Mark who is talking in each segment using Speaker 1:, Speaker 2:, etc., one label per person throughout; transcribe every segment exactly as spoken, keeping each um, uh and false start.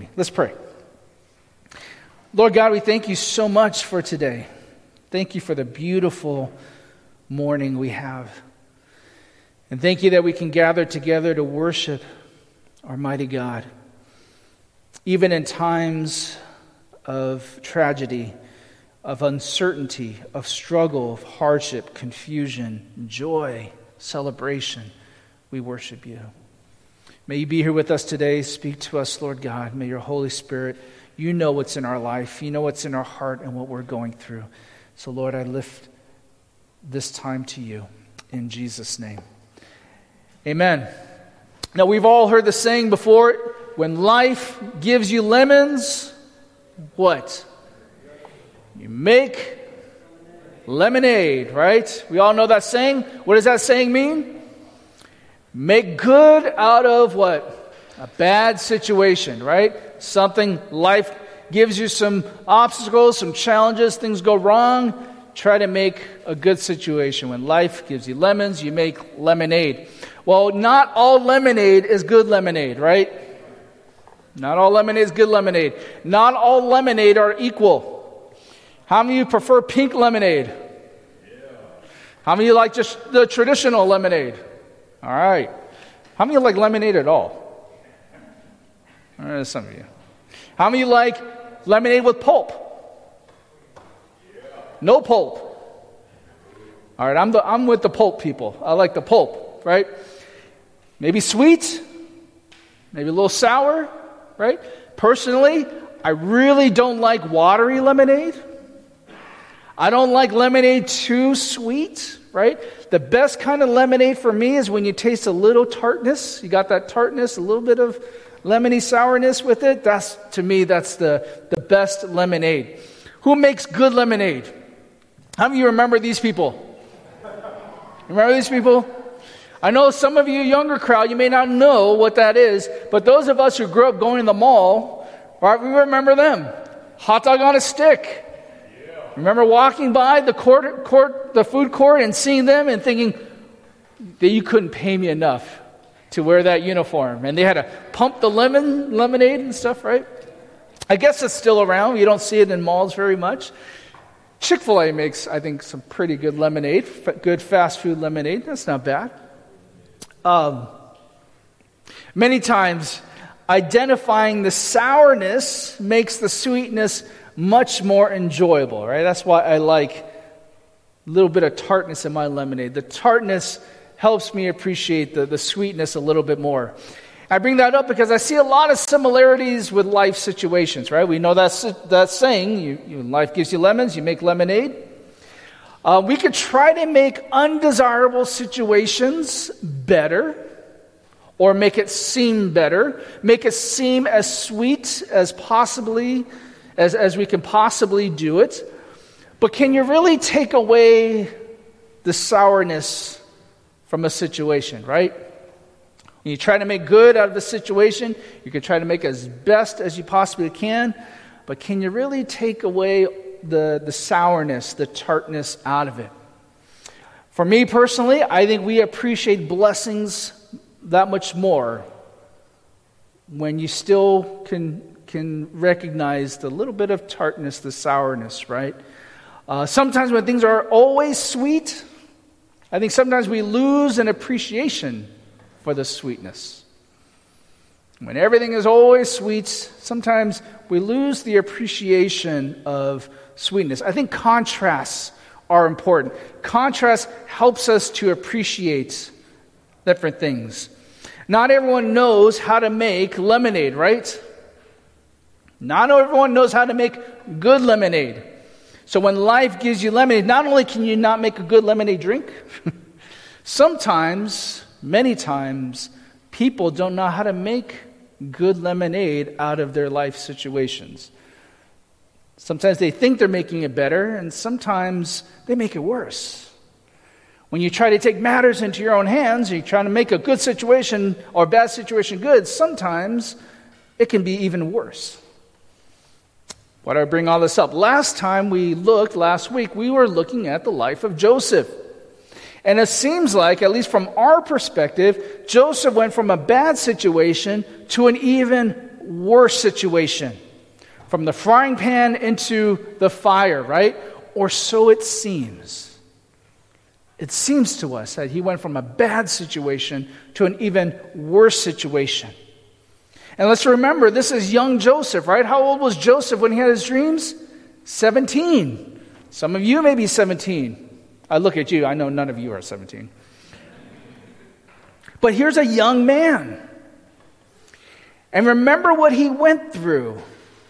Speaker 1: me. Let's pray. Lord God, we thank you so much for today. Thank you for the beautiful morning we have. And thank you that we can gather together to worship our mighty God. Even in times of tragedy, of uncertainty, of struggle, of hardship, confusion, joy, celebration, we worship you. May you be here with us today. Speak to us, Lord God. May your Holy Spirit, you know what's in our life. You know what's in our heart and what we're going through. So, Lord, I lift this time to you in Jesus' name. Amen. Now, we've all heard the saying before, when life gives you lemons, what? You make lemonade, right? We all know that saying. What does that saying mean? Make good out of what? A bad situation, right? Something, life gives you some obstacles, some challenges, things go wrong. Try to make a good situation. When life gives you lemons, you make lemonade. Well, not all lemonade is good lemonade, right? Not all lemonade is good lemonade. Not all lemonade are equal. How many of you prefer pink lemonade? How many of you like just the traditional lemonade? All right. How many of you like lemonade at all? All right, some of you. How many of you like lemonade with pulp? No pulp. All right, I'm the I'm with the pulp people. I like the pulp, right? Maybe sweet, maybe a little sour, right? Personally, I really don't like watery lemonade. I don't like lemonade too sweet, right? The best kind of lemonade for me is when you taste a little tartness. You got that tartness, a little bit of lemony sourness with it. That's, to me, that's the, the best lemonade. Who makes good lemonade? How many of you remember these people? Remember these people? I know some of you younger crowd, you may not know what that is, but those of us who grew up going to the mall, right, we remember them. Hot dog on a stick. Remember walking by the court, court, the food court and seeing them and thinking that you couldn't pay me enough to wear that uniform. And they had to pump the lemon, lemonade and stuff, right? I guess it's still around. You don't see it in malls very much. Chick-fil-A makes, I think, some pretty good lemonade, good fast food lemonade. That's not bad. Um, many times, identifying the sourness makes the sweetness much more enjoyable, right? That's why I like a little bit of tartness in my lemonade. The tartness helps me appreciate the, the sweetness a little bit more. I bring that up because I see a lot of similarities with life situations, right? We know that's that saying, you, you, life gives you lemons, you make lemonade. Uh, we could try to make undesirable situations better, or make it seem better, make it seem as sweet as possibly As, as we can possibly do it. But can you really take away the sourness from a situation, right? When you try to make good out of the situation, you can try to make as best as you possibly can, but can you really take away the, the sourness, the tartness out of it? For me personally, I think we appreciate blessings that much more when you still can can recognize the little bit of tartness, the sourness, right? Uh, sometimes when things are always sweet, I think sometimes we lose an appreciation for the sweetness. When everything is always sweet, sometimes we lose the appreciation of sweetness. I think contrasts are important. Contrast helps us to appreciate different things. Not everyone knows how to make lemonade, right? Not everyone knows how to make good lemonade. So when life gives you lemonade, not only can you not make a good lemonade drink, sometimes, many times, people don't know how to make good lemonade out of their life situations. Sometimes they think they're making it better, and sometimes they make it worse. When you try to take matters into your own hands, you're trying to make a good situation or bad situation good, sometimes it can be even worse. Why do I bring all this up? Last time we looked, last week, we were looking at the life of Joseph. And it seems like, at least from our perspective, Joseph went from a bad situation to an even worse situation. From the frying pan into the fire, right? Or so it seems. It seems to us that he went from a bad situation to an even worse situation. And let's remember, this is young Joseph, right? How old was Joseph when he had his dreams? seventeen. Some of you may be seventeen. I look at you, I know none of you are seventeen. But here's a young man. And remember what he went through.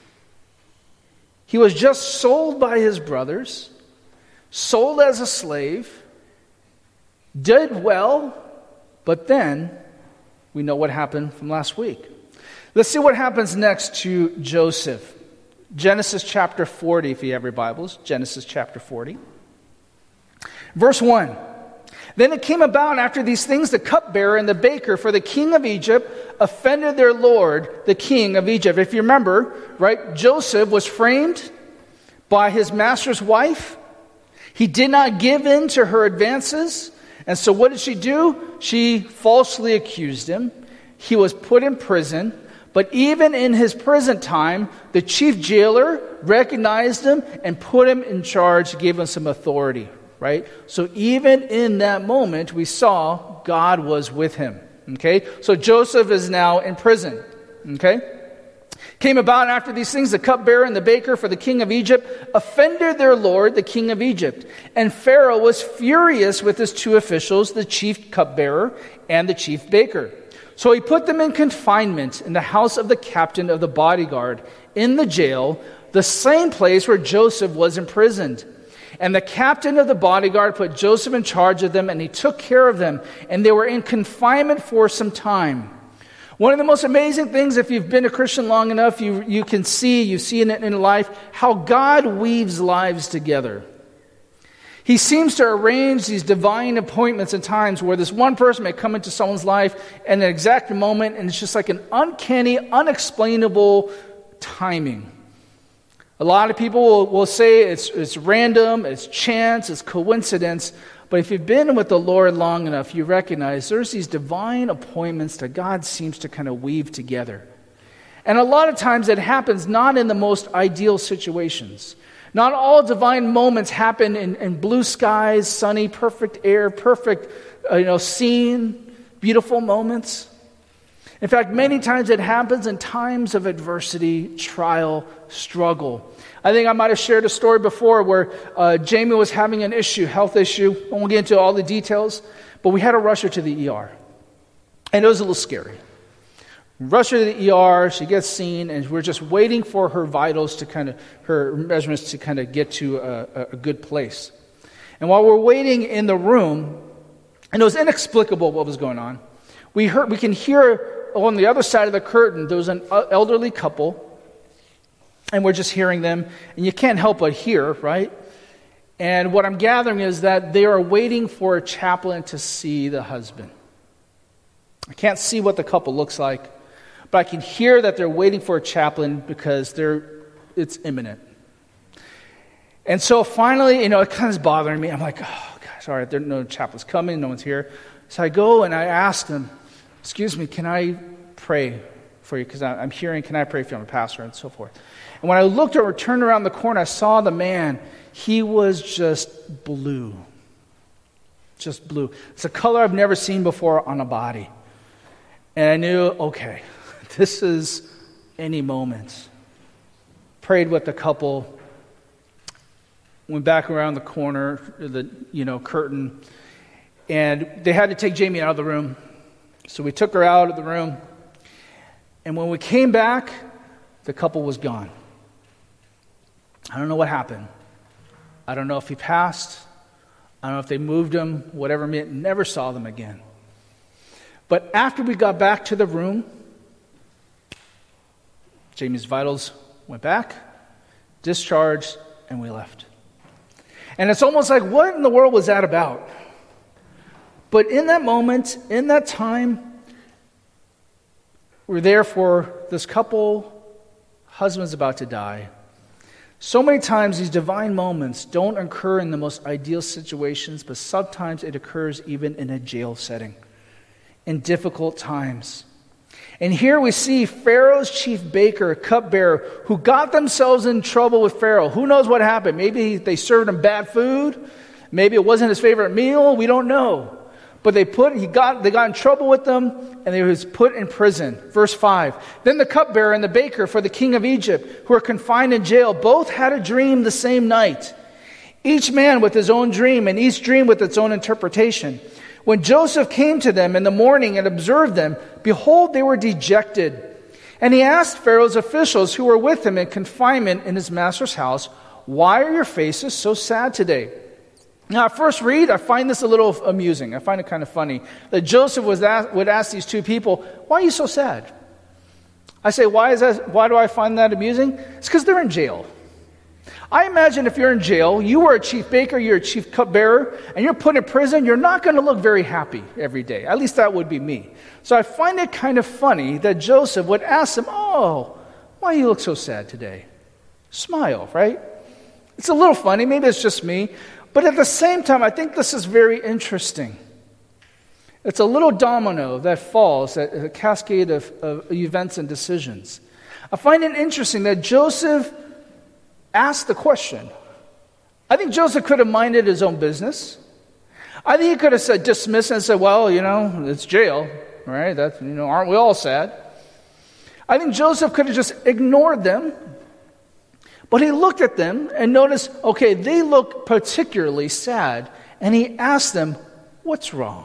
Speaker 1: He was just sold by his brothers, sold as a slave, did well, but then we know what happened from last week. Let's see what happens next to Joseph. Genesis chapter forty, if you have your Bibles. Genesis chapter forty. Verse one. Then it came about after these things, the cupbearer and the baker for the king of Egypt offended their lord, the king of Egypt. If you remember, right, Joseph was framed by his master's wife. He did not give in to her advances. And so what did she do? She falsely accused him. He was put in prison. But even in his prison time, the chief jailer recognized him and put him in charge, gave him some authority, right? So even in that moment, we saw God was with him, okay? So Joseph is now in prison, okay? Came about after these things, the cupbearer and the baker for the king of Egypt offended their lord, the king of Egypt. And Pharaoh was furious with his two officials, the chief cupbearer and the chief baker. So he put them in confinement in the house of the captain of the bodyguard, in the jail, the same place where Joseph was imprisoned. And the captain of the bodyguard put Joseph in charge of them, and he took care of them. And they were in confinement for some time. One of the most amazing things, if you've been a Christian long enough, you, you can see, you see in it in life, how God weaves lives together. He seems to arrange these divine appointments and times where this one person may come into someone's life at an exact moment, and it's just like an uncanny, unexplainable timing. A lot of people will, will say it's, it's random, it's chance, it's coincidence. But if you've been with the Lord long enough, you recognize there's these divine appointments that God seems to kind of weave together. And a lot of times it happens not in the most ideal situations. Not all divine moments happen in, in blue skies, sunny, perfect air, perfect uh, you know, scene, beautiful moments. In fact, many times it happens in times of adversity, trial, struggle. I think I might have shared a story before where uh, Jamie was having an issue, health issue. I won't get into all the details, but we had to rush her to the E R. And it was a little scary. Rush her to the E R, she gets seen, and we're just waiting for her vitals to kind of, her measurements to kind of get to a, a good place. And while we're waiting in the room, and it was inexplicable what was going on, we heard, we can hear on the other side of the curtain, there was an elderly couple, and we're just hearing them, and you can't help but hear, right? And what I'm gathering is that they are waiting for a chaplain to see the husband. I can't see what the couple looks like, but I can hear that they're waiting for a chaplain because they're it's imminent. And so finally, you know, it kind of is bothering me. I'm like, oh, gosh, all right, there no chaplain's coming, no one's here. So I go and I ask them, excuse me, can I pray for you? Because I'm hearing, can I pray for you? I'm a pastor and so forth. And when I looked over, turned around the corner, I saw the man. He was just blue. Just blue. It's a color I've never seen before on a body. And I knew, okay, this is any moment. Prayed with the couple. Went back around the corner, the you know curtain. And they had to take Jamie out of the room. So we took her out of the room. And when we came back, the couple was gone. I don't know what happened. I don't know if he passed. I don't know if they moved him, whatever. Never saw them again. But after we got back to the room, Jamie's vitals went back, discharged, and we left. And it's almost like, what in the world was that about? But in that moment, in that time, we're there for this couple, husband's about to die. So many times these divine moments don't occur in the most ideal situations, but sometimes it occurs even in a jail setting, in difficult times. And here we see Pharaoh's chief baker, cupbearer, who got themselves in trouble with Pharaoh. Who knows what happened? Maybe they served him bad food. Maybe it wasn't his favorite meal. We don't know. But they put he got they got in trouble with them, and they was put in prison. Verse five. Then the cupbearer and the baker for the king of Egypt, who are confined in jail, both had a dream the same night. Each man with his own dream, and each dream with its own interpretation. When Joseph came to them in the morning and observed them, behold, they were dejected. And he asked Pharaoh's officials who were with him in confinement in his master's house, "Why are your faces so sad today?" Now, at first read, I find this a little amusing. I find it kind of funny that Joseph was asked, would ask these two people, "Why are you so sad?" I say, why is that? Why do I find that amusing? It's because they're in jail. I imagine if you're in jail, you were a chief baker, you're a chief cupbearer, and you're put in prison, you're not going to look very happy every day. At least that would be me. So I find it kind of funny that Joseph would ask them, "Oh, why do you look so sad today?" Smile, right? It's a little funny. Maybe it's just me. But at the same time, I think this is very interesting. It's a little domino that falls, a cascade of, of events and decisions. I find it interesting that Joseph asked the question. I think Joseph could have minded his own business. I think he could have said, dismissed and said, "Well, you know, it's jail, right? That's, you know, aren't we all sad?" I think Joseph could have just ignored them. But he looked at them and noticed, okay, they look particularly sad. And he asked them, "What's wrong?"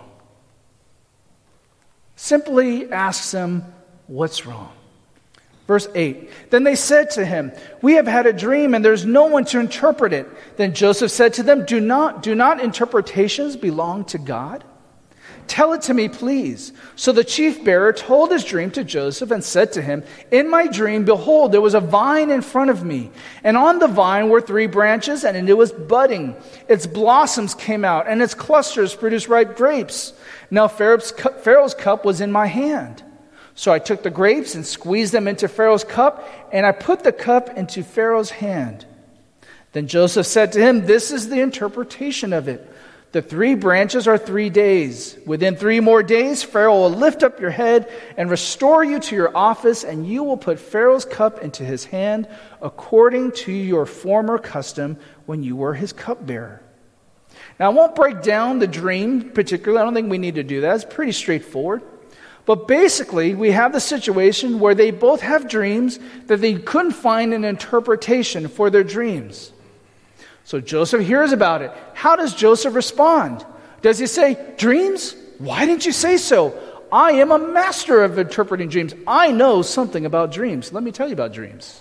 Speaker 1: Simply asks them, "What's wrong?" Verse eight. Then they said to him, "We have had a dream and there's no one to interpret it." Then Joseph said to them, Do not, do not interpretations belong to God? Tell it to me, please. So the chief bearer told his dream to Joseph and said to him, "In my dream, behold, there was a vine in front of me. And on the vine were three branches, and it was budding. Its blossoms came out, and its clusters produced ripe grapes. Now Pharaoh's cup, Pharaoh's cup was in my hand. So I took the grapes and squeezed them into Pharaoh's cup, and I put the cup into Pharaoh's hand." Then Joseph said to him, "This is the interpretation of it. The three branches are three days. Within three more days, Pharaoh will lift up your head and restore you to your office, and you will put Pharaoh's cup into his hand according to your former custom when you were his cupbearer." Now, I won't break down the dream particularly. I don't think we need to do that. It's pretty straightforward. But basically, we have the situation where they both have dreams that they couldn't find an interpretation for their dreams. So Joseph hears about it. How does Joseph respond? Does he say, "Dreams? Why didn't you say so? I am a master of interpreting dreams. I know something about dreams. Let me tell you about dreams."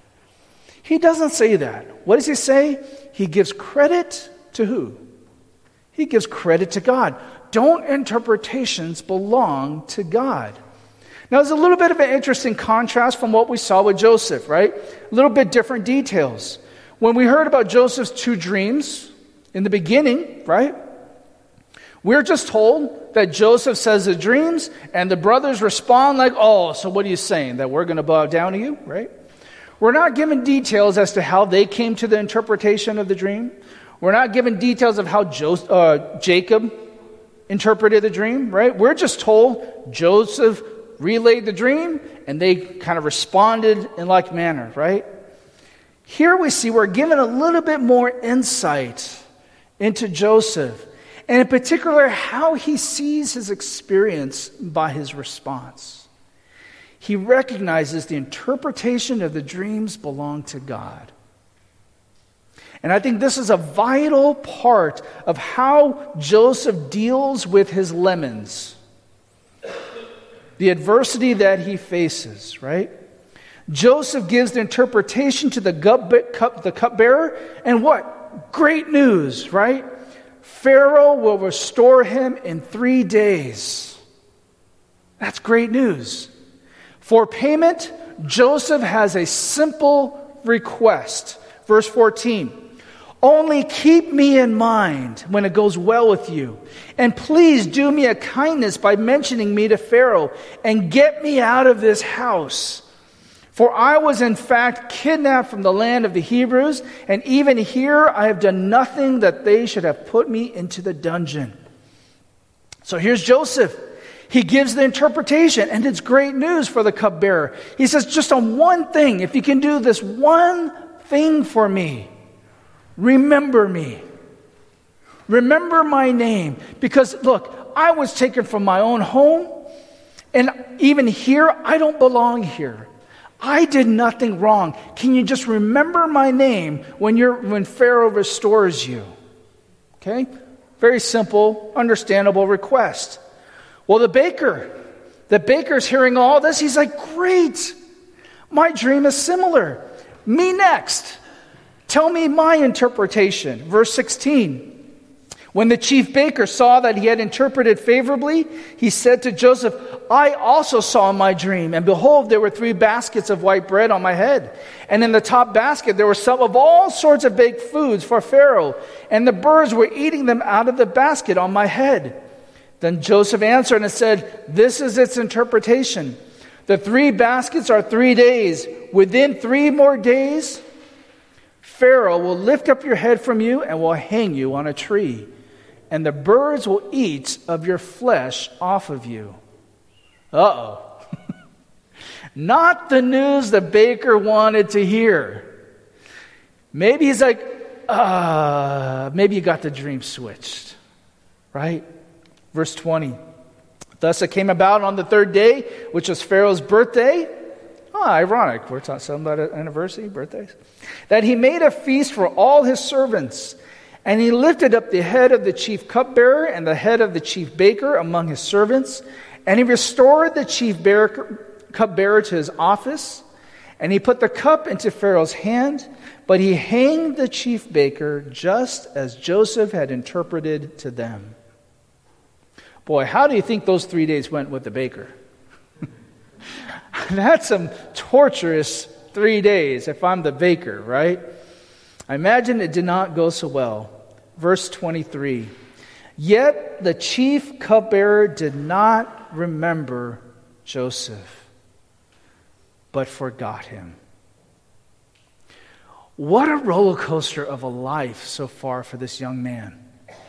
Speaker 1: He doesn't say that. What does he say? He gives credit to who? He gives credit to God. Don't interpretations belong to God? Now, there's a little bit of an interesting contrast from what we saw with Joseph, right? A little bit different details. When we heard about Joseph's two dreams in the beginning, right? We're just told that Joseph says the dreams, and the brothers respond like, "Oh, so what are you saying? That we're going to bow down to you?" Right? We're not given details as to how they came to the interpretation of the dream. We're not given details of how Joseph, uh, Jacob interpreted the dream, right? We're just told Joseph relayed the dream, and they kind of responded in like manner, right? Here we see we're given a little bit more insight into Joseph, and in particular, how he sees his experience by his response. He recognizes the interpretation of the dreams belong to God. And I think this is a vital part of how Joseph deals with his lemons, the adversity that he faces, right? Joseph gives the interpretation to the cup, the cupbearer, and what? Great news, right? Pharaoh will restore him in three days. That's great news. For payment, Joseph has a simple request. Verse fourteen. "Only keep me in mind when it goes well with you. And please do me a kindness by mentioning me to Pharaoh and get me out of this house. For I was in fact kidnapped from the land of the Hebrews, and even here I have done nothing that they should have put me into the dungeon." So here's Joseph. He gives the interpretation, and it's great news for the cupbearer. He says, just on one thing, if you can do this one thing for me, remember me. Remember my name. Because, look, I was taken from my own home, and even here, I don't belong here. I did nothing wrong. Can you just remember my name when you're when Pharaoh restores you? Okay? Very simple, understandable request. Well, the baker, the baker's hearing all this. He's like, great. My dream is similar. Me next. Tell me my interpretation. Verse sixteen. When the chief baker saw that he had interpreted favorably, he said to Joseph, I also saw in my dream, and behold, there were three baskets of white bread on my head. And in the top basket there were some of all sorts of baked foods for Pharaoh, and the birds were eating them out of the basket on my head. Then Joseph answered and said, this is its interpretation. The three baskets are three days. Within three more days, Pharaoh will lift up your head from you and will hang you on a tree. And the birds will eat of your flesh off of you. Uh-oh. Not the news the baker wanted to hear. Maybe he's like, uh, maybe you got the dream switched. Right? Verse twenty. Thus it came about on the third day, which was Pharaoh's birthday. Oh, ironic. We're talking about an anniversary, birthdays. That he made a feast for all his servants. And he lifted up the head of the chief cupbearer and the head of the chief baker among his servants. And he restored the chief bearer, cupbearer to his office. And he put the cup into Pharaoh's hand. But he hanged the chief baker just as Joseph had interpreted to them. Boy, how do you think those three days went with the baker? That's some torturous three days if I'm the baker, right? I imagine it did not go so well. Verse twenty-three. Yet the chief cupbearer did not remember Joseph, but forgot him. What a roller coaster of a life so far for this young man.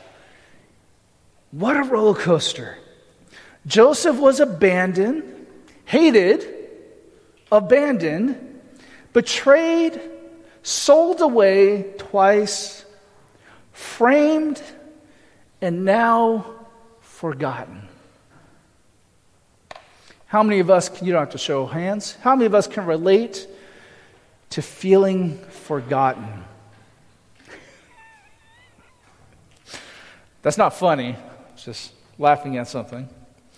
Speaker 1: What a roller coaster. Joseph was abandoned, hated, abandoned, betrayed, sold away twice, framed, and now forgotten. How many of us, you don't have to show hands, how many of us can relate to feeling forgotten? That's not funny, it's just laughing at something.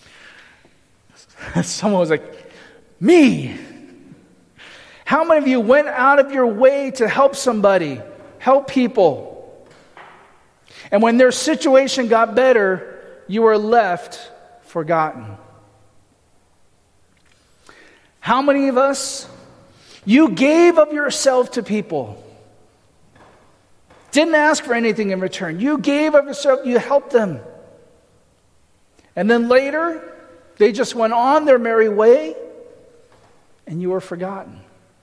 Speaker 1: Someone was like, me! How many of you went out of your way to help somebody, help people? And when their situation got better, you were left forgotten. How many of us, you gave of yourself to people, didn't ask for anything in return. You gave of yourself, you helped them. And then later, they just went on their merry way, and you were forgotten.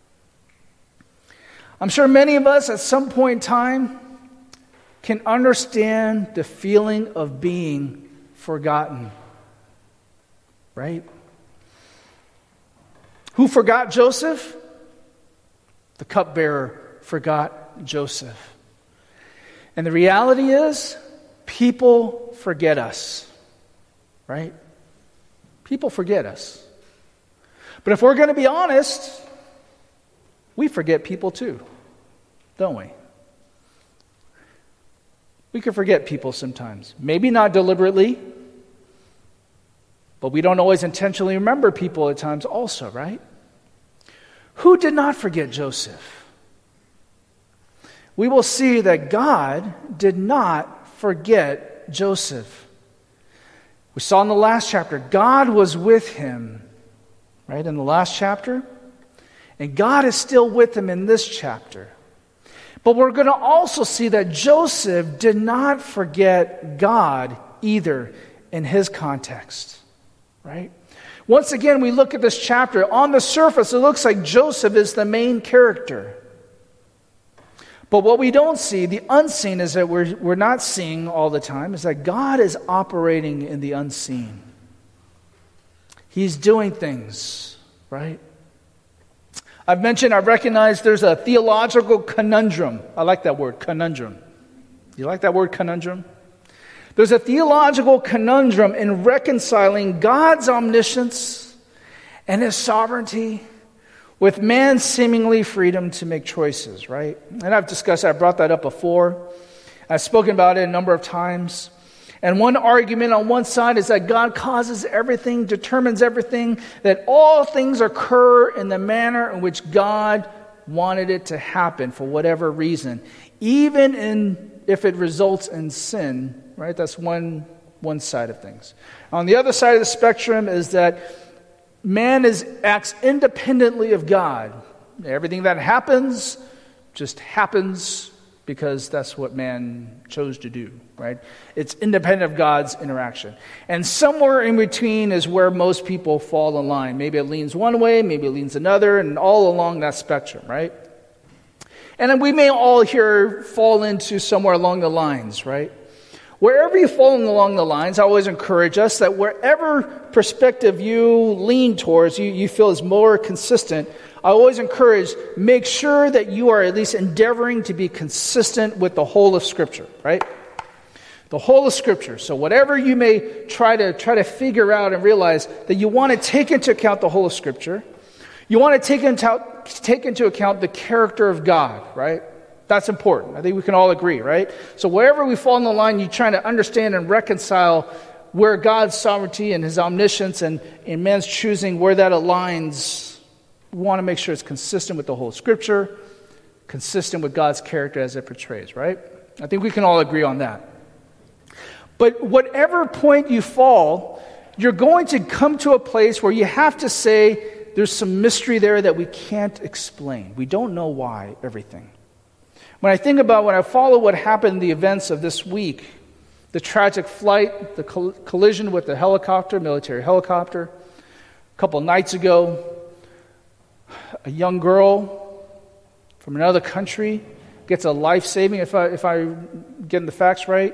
Speaker 1: I'm sure many of us at some point in time can understand the feeling of being forgotten. Right? Who forgot Joseph? The cupbearer forgot Joseph. And the reality is, people forget us. Right? People forget us. But if we're going to be honest, we forget people too, don't we? We can forget people sometimes. Maybe not deliberately, but we don't always intentionally remember people at times also, right? Who did not forget Joseph? We will see that God did not forget Joseph. We saw in the last chapter, God was with him, right, in the last chapter. And God is still with him in this chapter. But we're going to also see that Joseph did not forget God either in his context, right? Once again, we look at this chapter. On the surface, it looks like Joseph is the main character. But what we don't see, the unseen, is that we're, we're not seeing all the time, is that God is operating in the unseen. He's doing things, right? I've mentioned, I've recognized there's a theological conundrum. I like that word, conundrum. You like that word, conundrum? There's a theological conundrum in reconciling God's omniscience and His sovereignty with man's seemingly freedom to make choices, right? And I've discussed, I brought that up before. I've spoken about it a number of times. And one argument on one side is that God causes everything, determines everything, that all things occur in the manner in which God wanted it to happen for whatever reason, even in if it results in sin, right? That's one, one side of things. On the other side of the spectrum is that man is acts independently of God. Everything that happens just happens because that's what man chose to do, right? It's independent of God's interaction. And somewhere in between is where most people fall in line. Maybe it leans one way, maybe it leans another, and all along that spectrum, right? And then we may all here fall into somewhere along the lines, right? Wherever you fall along the lines, I always encourage us that wherever perspective you lean towards, you, you feel is more consistent, I always encourage, make sure that you are at least endeavoring to be consistent with the whole of Scripture, right? The whole of Scripture. So whatever you may try to try to figure out and realize that you want to take into account the whole of Scripture, you want to take into, take into account the character of God, right? That's important. I think we can all agree, right? So wherever we fall in the line, you're trying to understand and reconcile where God's sovereignty and His omniscience and in man's choosing, where that aligns. We want to make sure it's consistent with the whole Scripture, consistent with God's character as it portrays, right? I think we can all agree on that. But whatever point you fall, you're going to come to a place where you have to say there's some mystery there that we can't explain. We don't know why everything. When I think about, when I follow what happened, the events of this week, the tragic flight, the coll- collision with the helicopter, military helicopter, a couple nights ago, a young girl from another country gets a life-saving, if I if I'm getting the facts right,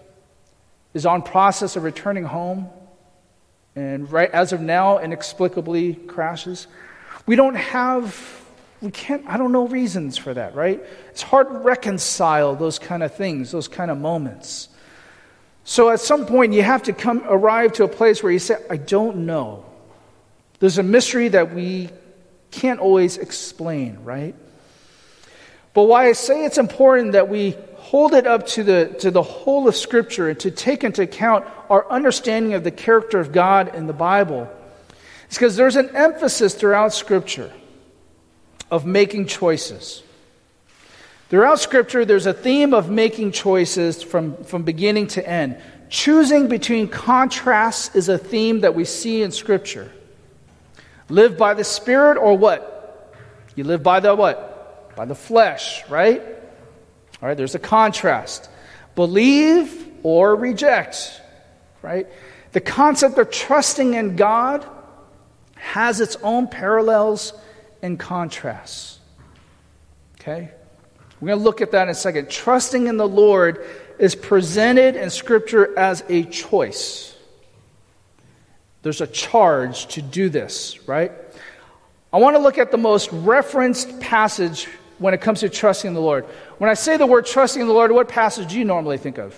Speaker 1: is on process of returning home, and right as of now, inexplicably crashes. We don't have, we can't, I don't know reasons for that, right? It's hard to reconcile those kind of things, those kind of moments. So at some point, you have to come arrive to a place where you say, I don't know. There's a mystery that we can't always explain, right? But why I say it's important that we hold it up to the to the whole of Scripture and to take into account our understanding of the character of God in the Bible, is because there's an emphasis throughout Scripture of making choices. Throughout Scripture, there's a theme of making choices from, from beginning to end. Choosing between contrasts is a theme that we see in Scripture. Live by the Spirit or what? You live by the what? By the flesh, right? All right, there's a contrast. Believe or reject, right? The concept of trusting in God has its own parallels and contrasts. Okay? We're going to look at that in a second. Trusting in the Lord is presented in Scripture as a choice. There's a charge to do this, right? I want to look at the most referenced passage when it comes to trusting in the Lord. When I say the word trusting in the Lord, what passage do you normally think of?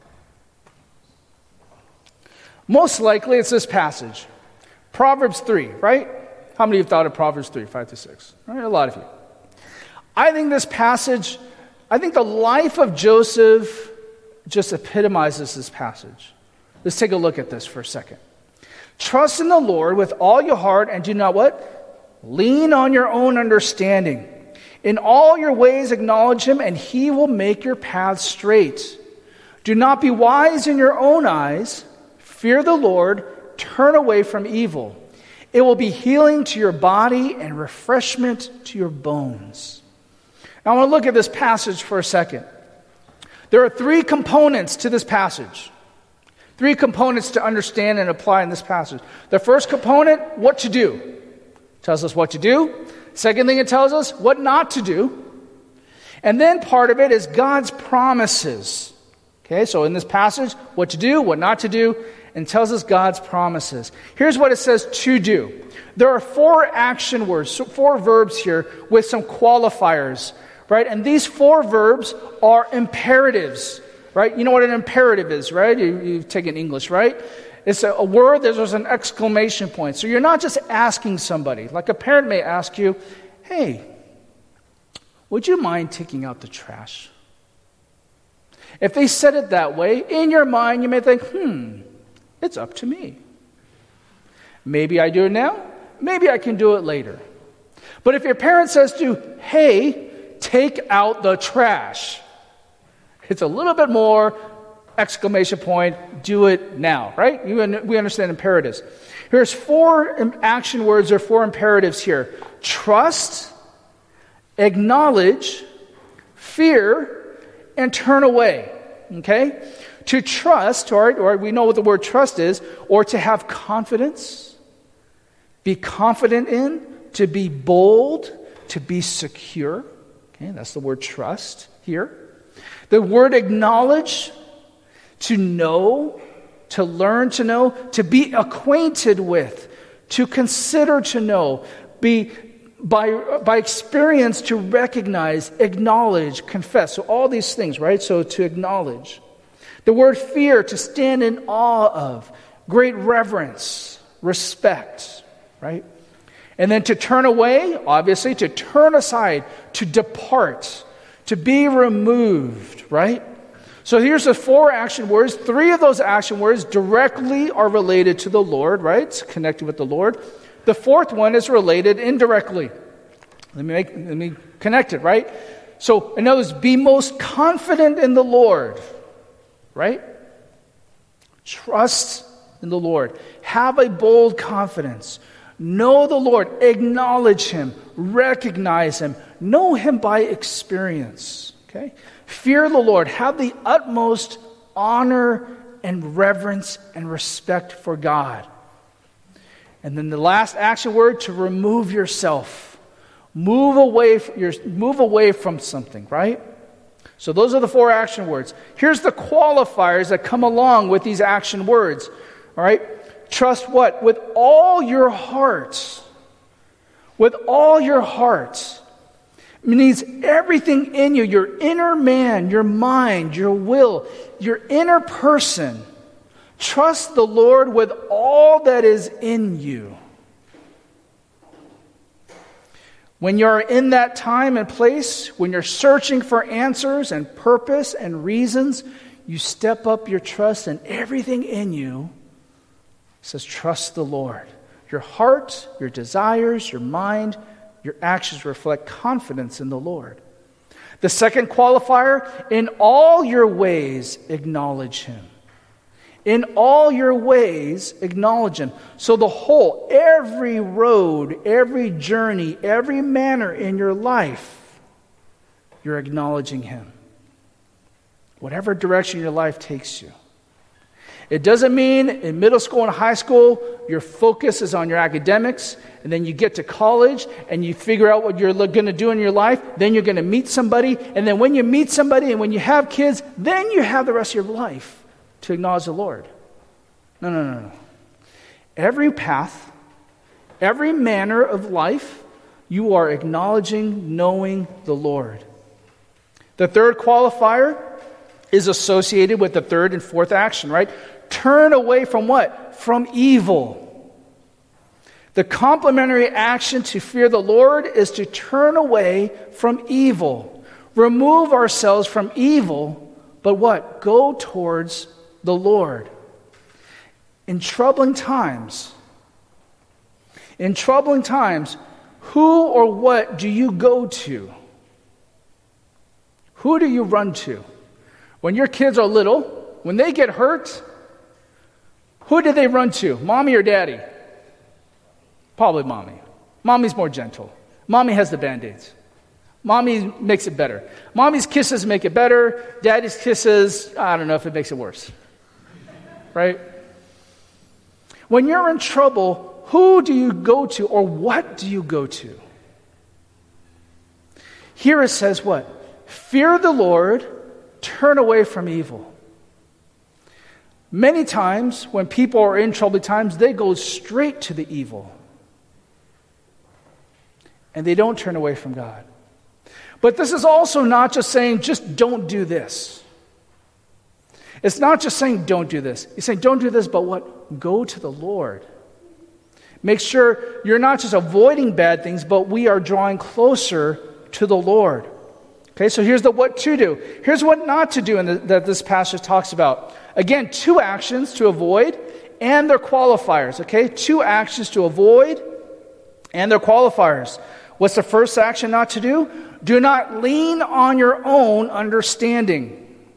Speaker 1: Most likely it's this passage. Proverbs three, right? How many of you have thought of Proverbs three, five to six? All right, a lot of you. I think this passage, I think the life of Joseph just epitomizes this passage. Let's take a look at this for a second. Trust in the Lord with all your heart and do not what? Lean on your own understanding. In all your ways acknowledge Him and He will make your paths straight. Do not be wise in your own eyes. Fear the Lord. Turn away from evil. It will be healing to your body and refreshment to your bones. Now I want to look at this passage for a second. There are three components to this passage. Three components to understand and apply in this passage. The first component, what to do. It tells us what to do. Second thing, it tells us what not to do. And then part of it is God's promises. Okay, so in this passage, what to do, what not to do. and tells us God's promises. Here's what it says to do. There are four action words, four verbs here with some qualifiers, right? And these four verbs are imperatives, right? You know what an imperative is, right? You, you've taken English, right? It's a, a word that there's an exclamation point. So you're not just asking somebody. Like a parent may ask you, hey, would you mind taking out the trash? If they said it that way, in your mind you may think, hmm, it's up to me. Maybe I do it now, maybe I can do it later. But if your parent says to you, hey, take out the trash, it's a little bit more exclamation point, do it now, right? You, we understand imperatives. Here's four action words or four imperatives here. Trust, acknowledge, fear, and turn away. Okay? To trust, or, or we know what the word trust is, or to have confidence, be confident in, to be bold, to be secure. Okay, that's the word trust here. The word acknowledge, to know, to learn to know, to be acquainted with, to consider to know, be by, by experience to recognize, acknowledge, confess. So all these things, right? So to acknowledge. The word fear, to stand in awe of, great reverence, respect, right? And then to turn away, obviously, to turn aside, to depart, to be removed, right? So here's the four action words. Three of those action words directly are related to the Lord, right? It's connected with the Lord. The fourth one is related indirectly. Let me make, let me connect it, right? So in other words, be most confident in the Lord, right? Trust in the Lord. Have a bold confidence. Know the Lord. Acknowledge Him. Recognize Him. Know Him by experience. Okay? Fear the Lord. Have the utmost honor and reverence and respect for God. And then the last action word, to remove yourself. Move away from your, move away from something, right? So those are the four action words. Here's the qualifiers that come along with these action words. All right? Trust what? With all your heart. With all your heart. It means everything in you, your inner man, your mind, your will, your inner person. Trust the Lord with all that is in you. When you're in that time and place, when you're searching for answers and purpose and reasons, you step up your trust, and everything in you says, trust the Lord. Your heart, your desires, your mind, your actions reflect confidence in the Lord. The second qualifier, in all your ways, acknowledge Him. In all your ways, acknowledge Him. So the whole, every road, every journey, every manner in your life, you're acknowledging Him. Whatever direction your life takes you. It doesn't mean in middle school and high school, your focus is on your academics, and then you get to college and you figure out what you're going to do in your life, then you're going to meet somebody, and then when you meet somebody and when you have kids, then you have the rest of your life to acknowledge the Lord. No, no, no, no. Every path, every manner of life, you are acknowledging, knowing the Lord. The third qualifier is associated with the third and fourth action, right? Turn away from what? From evil. The complementary action to fear the Lord is to turn away from evil. Remove ourselves from evil, but what? Go towards the Lord. In troubling times, in troubling times, who or what do you go to? Who do you run to? When your kids are little, when they get hurt, who do they run to? Mommy or daddy? Probably mommy. Mommy's more gentle. Mommy has the Band-Aids. Mommy makes it better. Mommy's kisses make it better. Daddy's kisses, I don't know if it makes it worse. Right? When you're in trouble, who do you go to, or what do you go to? Here it says what? Fear the Lord, turn away from evil. Many times when people are in troubled times, they go straight to the evil. And they don't turn away from God. But this is also not just saying, just don't do this. It's not just saying, don't do this. He's saying, don't do this, but what? Go to the Lord. Make sure you're not just avoiding bad things, but we are drawing closer to the Lord. Okay, so here's the what to do. Here's what not to do in the, that this passage talks about. Again, two actions to avoid and their qualifiers. Okay, two actions to avoid and their qualifiers. What's the first action not to do? Do not lean on your own understanding.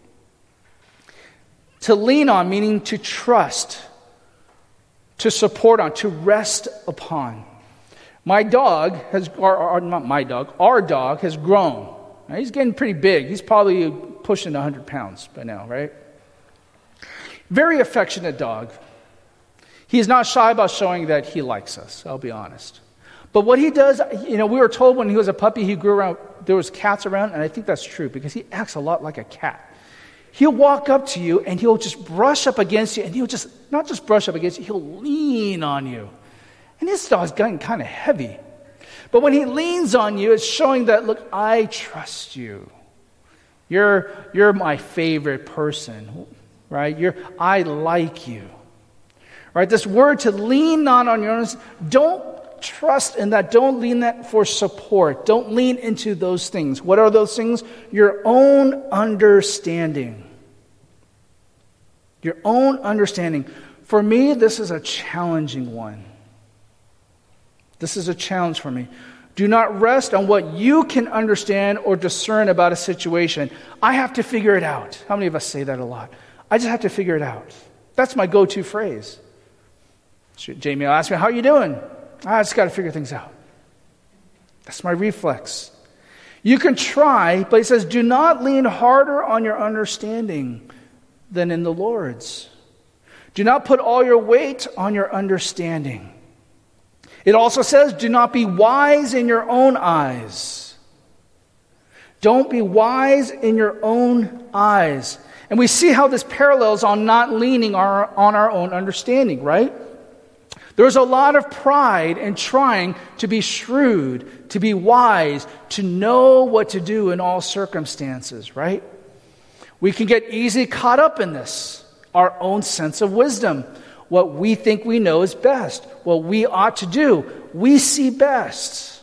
Speaker 1: To lean on, meaning to trust, to support on, to rest upon. My dog has, or, or not my dog, our dog has grown. Now, he's getting pretty big. He's probably pushing one hundred pounds by now, right? Very affectionate dog. He's not shy about showing that he likes us, I'll be honest. But what he does, you know, we were told when he was a puppy, he grew around, there was cats around, and I think that's true because he acts a lot like a cat. He'll walk up to you and he'll just brush up against you, and he'll just, not just brush up against you, he'll lean on you. And this dog's getting kind of heavy. But when he leans on you, it's showing that, look, I trust you. You're, you're my favorite person, right? You're, I like you. Right? This word to lean on on your own, don't trust in that. Don't lean that for support. Don't lean into those things. What are those things? Your own understanding. Your own understanding. For me, this is a challenging one. This is a challenge for me. Do not rest on what you can understand or discern about a situation. I have to figure it out. How many of us say that a lot? I just have to figure it out. That's my go-to phrase. Jamie will ask me, how are you doing? I just got to figure things out. That's my reflex. You can try, but he says, do not lean harder on your understanding than in the Lord's. Do not put all your weight on your understanding. It also says, do not be wise in your own eyes. Don't be wise in your own eyes. And we see how this parallels on not leaning our, on our own understanding, right? There's a lot of pride in trying to be shrewd, to be wise, to know what to do in all circumstances, right? We can get easily caught up in this, our own sense of wisdom. What we think we know is best. What we ought to do. We see best.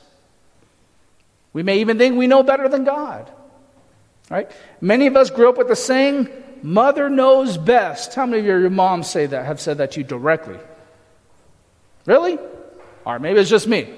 Speaker 1: We may even think we know better than God. Right? Many of us grew up with the saying, mother knows best. How many of your moms say that, have said that to you directly? Really? Or maybe it's just me.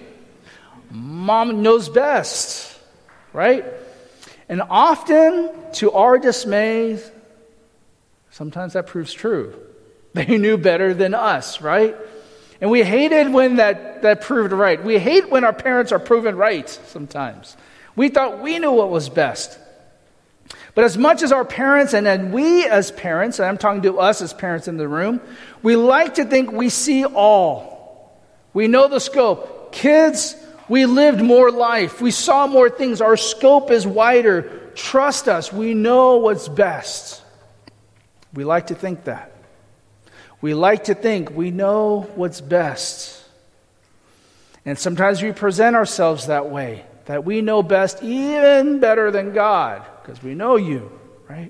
Speaker 1: Mom knows best. Right? And often, to our dismay, sometimes that proves true. They knew better than us, right? And we hated when that, that proved right. We hate when our parents are proven right sometimes. We thought we knew what was best. But as much as our parents, and then we as parents, and I'm talking to us as parents in the room, we like to think we see all. We know the scope. Kids, we lived more life. We saw more things. Our scope is wider. Trust us. We know what's best. We like to think that. We like to think we know what's best. And sometimes we present ourselves that way, that we know best even better than God, because we know you, right?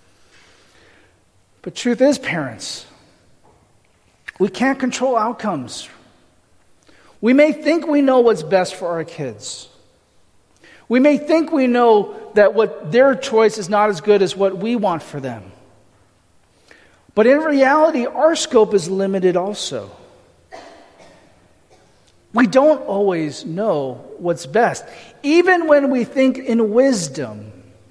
Speaker 1: But truth is, parents, we can't control outcomes. We may think we know what's best for our kids. We may think we know that what their choice is not as good as what we want for them. But in reality, our scope is limited also. We don't always know what's best. Even when we think in wisdom,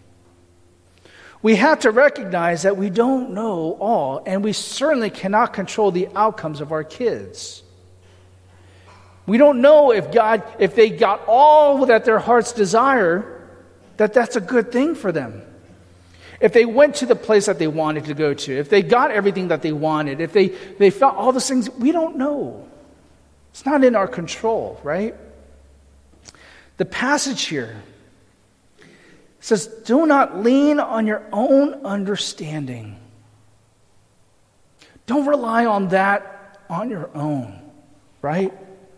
Speaker 1: we have to recognize that we don't know all, and we certainly cannot control the outcomes of our kids. We don't know if God, if they got all that their hearts desire, that that's a good thing for them. If they went to the place that they wanted to go to, if they got everything that they wanted, if they, they felt all those things, we don't know. It's not in our control, right? The passage here says, do not lean on your own understanding. Don't rely on that on your own, right?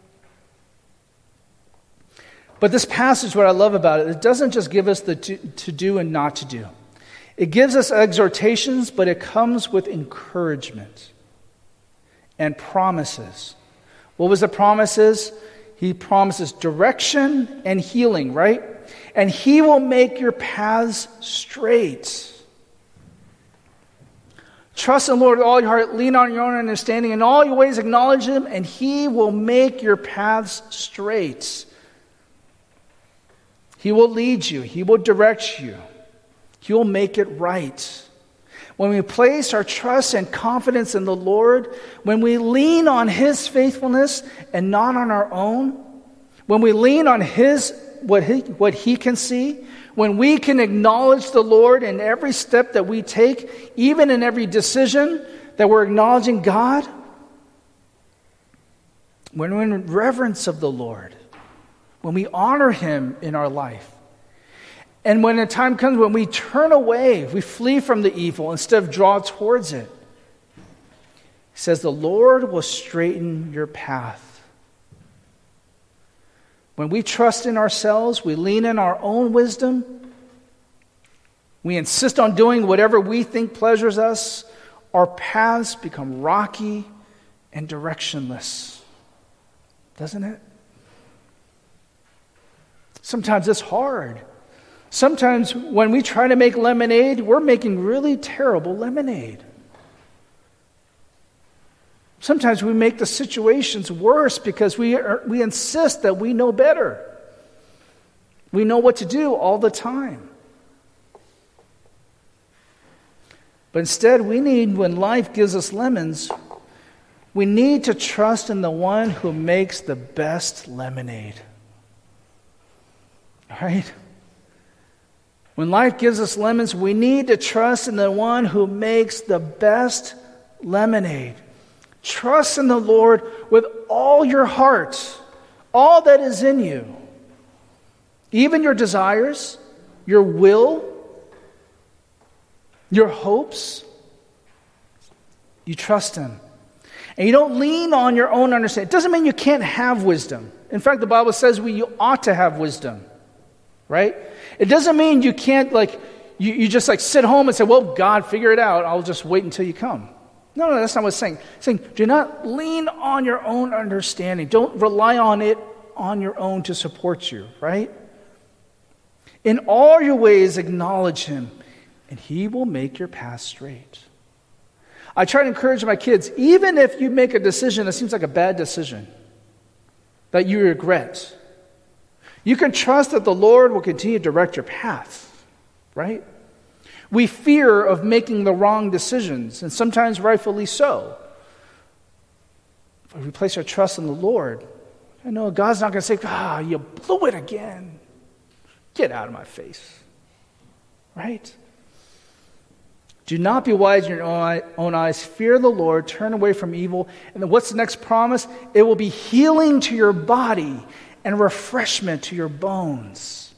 Speaker 1: But this passage, what I love about it, it doesn't just give us the to, to do and not to do. It gives us exhortations, but it comes with encouragement and promises. What was the promises? He promises direction and healing, right? And he will make your paths straight. Trust in the Lord with all your heart, lean on your own understanding, in all your ways acknowledge him, and he will make your paths straight. He will lead you. He will direct you. He will make it right. When we place our trust and confidence in the Lord, when we lean on his faithfulness and not on our own, when we lean on his what he, what he can see, when we can acknowledge the Lord in every step that we take, even in every decision that we're acknowledging God, when we're in reverence of the Lord, when we honor him in our life, and when a time comes when we turn away, we flee from the evil instead of draw towards it. He says, the Lord will straighten your path. When we trust in ourselves, we lean in our own wisdom, we insist on doing whatever we think pleasures us, our paths become rocky and directionless. Doesn't it? Sometimes it's hard. Sometimes when we try to make lemonade, we're making really terrible lemonade. Sometimes we make the situations worse because we are, we insist that we know better. We know what to do all the time. But instead, we need, when life gives us lemons, we need to trust in the one who makes the best lemonade. All right? When life gives us lemons, we need to trust in the one who makes the best lemonade. Trust in the Lord with all your heart, all that is in you, even your desires, your will, your hopes. You trust him. And you don't lean on your own understanding. It doesn't mean you can't have wisdom. In fact, the Bible says we you ought to have wisdom. Right? It doesn't mean you can't, like, you, you just like sit home and say, well, God, figure it out. I'll just wait until you come. No, no, that's not what it's saying. It's saying, do not lean on your own understanding. Don't rely on it on your own to support you, right? In all your ways, acknowledge him, and he will make your path straight. I try to encourage my kids, even if you make a decision that seems like a bad decision, that you regret, you can trust that the Lord will continue to direct your path, right? We fear of making the wrong decisions, and sometimes rightfully so. If we place our trust in the Lord, I know God's not going to say, ah, you blew it again. Get out of my face, right? Do not be wise in your own eyes. Fear the Lord. Turn away from evil. And then what's the next promise? It will be healing to your body and refreshment to your bones.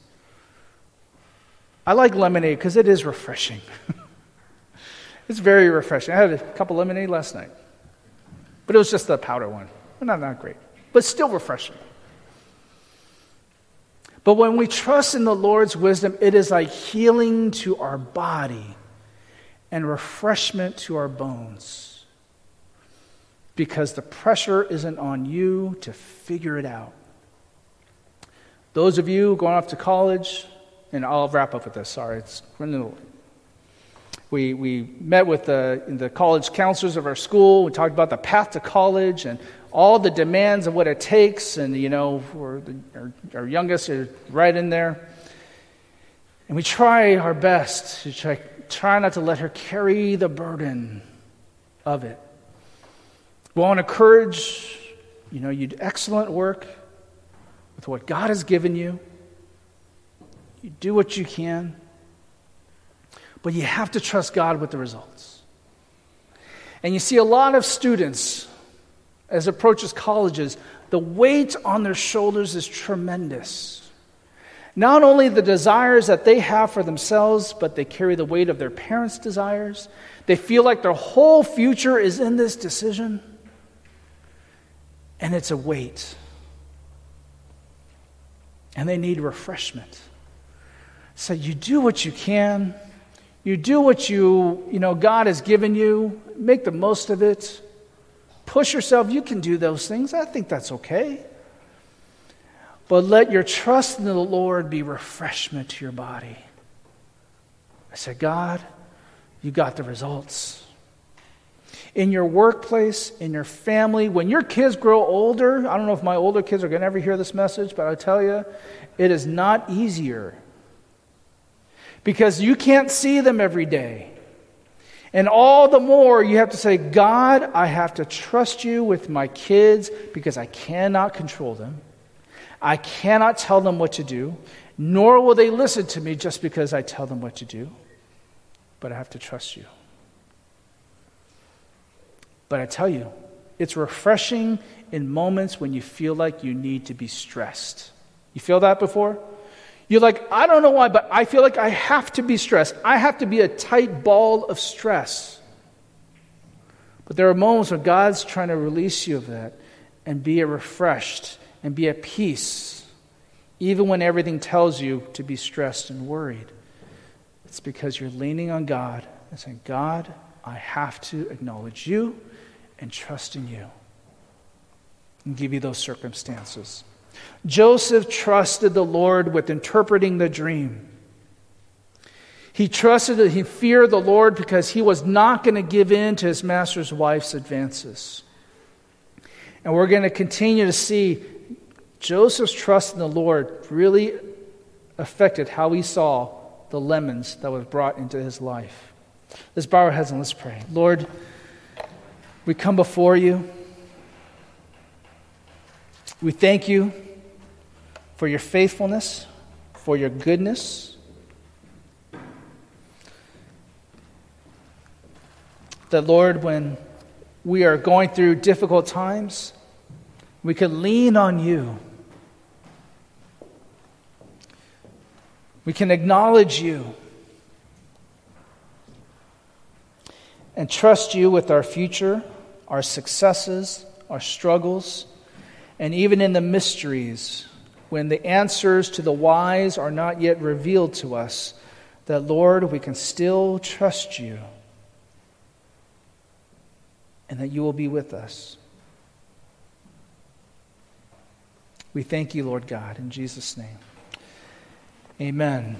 Speaker 1: I like lemonade because it is refreshing. It's very refreshing. I had a cup of lemonade last night. But it was just the powder one. Not, not great. But still refreshing. But when we trust in the Lord's wisdom, it is like healing to our body and refreshment to our bones. Because the pressure isn't on you to figure it out. Those of you going off to college, and I'll wrap up with this, sorry, it's running late. We we met with the, the college counselors of our school. We talked about the path to college and all the demands of what it takes. And, you know, we're the, our, our youngest are right in there. And we try our best to try, try not to let her carry the burden of it. We want to encourage, you know, you do excellent work with what God has given you. You do what you can. But you have to trust God with the results. And you see a lot of students, as approaches colleges, the weight on their shoulders is tremendous. Not only the desires that they have for themselves, but they carry the weight of their parents' desires. They feel like their whole future is in this decision. And it's a weight. And they need refreshment. So you do what you can. You do what you, you know, God has given you. Make the most of it. Push yourself. You can do those things. I think that's okay. But let your trust in the Lord be refreshment to your body. I said, God, you got the results. In your workplace, in your family, when your kids grow older, I don't know if my older kids are going to ever hear this message, but I tell you, it is not easier. Because you can't see them every day. And all the more you have to say, God, I have to trust you with my kids because I cannot control them. I cannot tell them what to do, nor will they listen to me just because I tell them what to do. But I have to trust you. But I tell you, it's refreshing in moments when you feel like you need to be stressed. You feel that before? You're like, I don't know why, but I feel like I have to be stressed. I have to be a tight ball of stress. But there are moments when God's trying to release you of that and be refreshed and be at peace, even when everything tells you to be stressed and worried. It's because you're leaning on God and saying, God, I have to acknowledge you and trust in you and give you those circumstances. Joseph trusted the Lord with interpreting the dream. He trusted that he feared the Lord because he was not going to give in to his master's wife's advances. And we're going to continue to see Joseph's trust in the Lord really affected how he saw the lemons that was brought into his life. Let's bow our heads and let's pray. Lord, we come before you. We thank you for your faithfulness, for your goodness. That, Lord, when we are going through difficult times, we can lean on you. We can acknowledge you and trust you with our future, our successes, our struggles, and even in the mysteries, when the answers to the whys are not yet revealed to us, that, Lord, we can still trust you and that you will be with us. We thank you, Lord God, in Jesus' name. Amen.